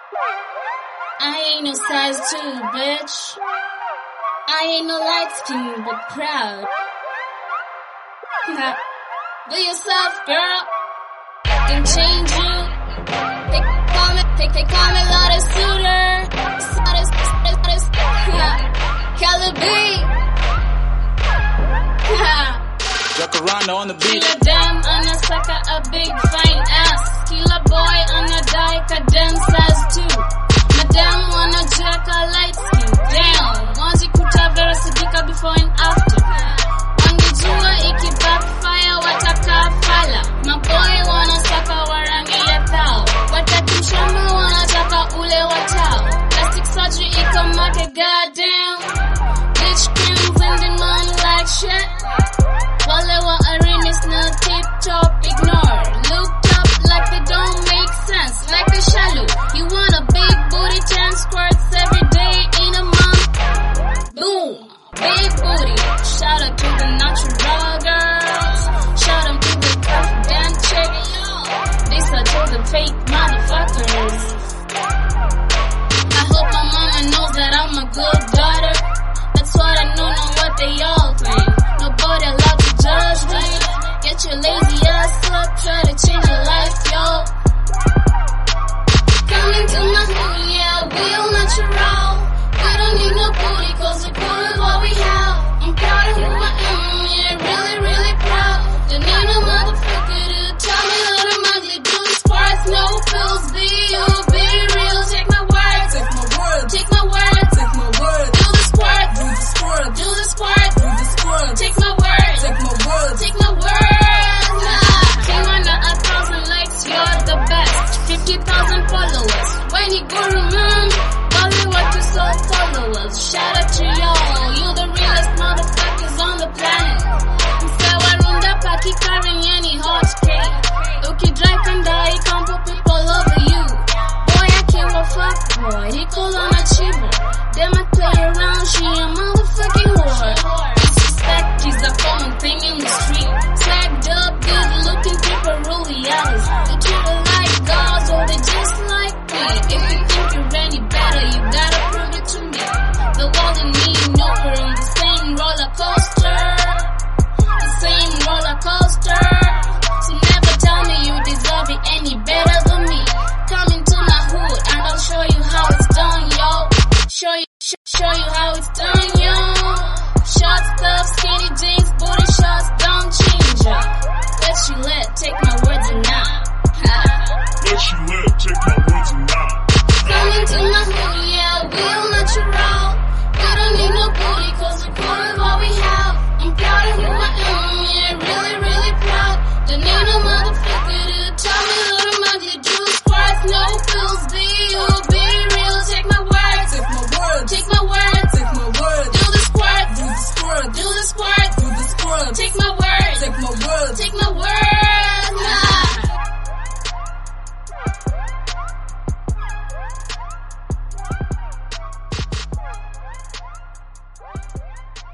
I ain't no size 2, bitch. I ain't no light skin, but proud. Do yourself, girl. Can change you. They call me Lotta Suitor. Kelly B. Jacaranda on the beat. Killer damn on a sucker, a big fine ass. Killer boy on a dyke, a damn size 2. Madam wanna jack a light skin. Damn, once you could have the sidika before and after. Wangijua iki backfire, wataka fala. My boy wanna sucker warangi ya thao. Watakimshama wanna chaka ule watao. Plastic surgery ikamake goddamn. Bitch kings in the man like shit. Wale wa arimis na tip top ignore. Looked up like they don't make sense. Like a shallow. You want a big booty, 10 squirts every day in a month. Boom. Big booty. Shout out to the natural girls. Shout out to the confident chick. These are to the fake motherfuckers. I hope my mama knows that I'm a good daughter. That's what I know, not what they all think. Nobody allowed to judge me. Get your lazy ass up, try to change your life, yo. Come into my hood, yeah, we all natural. We don't need no booty, cause we're good with what we have. I'm proud of who I am, yeah, really, really proud. Don't need no motherfucker to tell me that I'm ugly. Do the squats, no pills, be you, be real. Take my word, take my word, take my word, take my word. Do the squat, do the squat, do the squat, do the squat. Take my word, take my word, take my word. King under 1,000 likes, you're the best. 50,000 followers. When you go to mom, Bollywood to soul followers. Shout out to y'all, you the realest motherfuckers on the planet. Msewa runda paki carrying any hot cake. Uki drive and die, can't put people over you. Boy, I kill a fuck boy, he call on a cheaper. Them I play around, she a motherfucking whore. Disrespect is a common thing in the street. Sagged up, good looking people rule the alleys. They treat her like gods or they just like me. If you think you're any better, you gotta prove it to me. The world and me, no, we're on the same roller coaster. The same roller coaster. So never tell me you deserve it any better than me. Come into my hood and I'll show you how it's done, yo. Show you how it's done, yo. Short stuff, skinny jeans, booty shots, don't change up. Bet you let take my words and not. Bet you let take my words and not.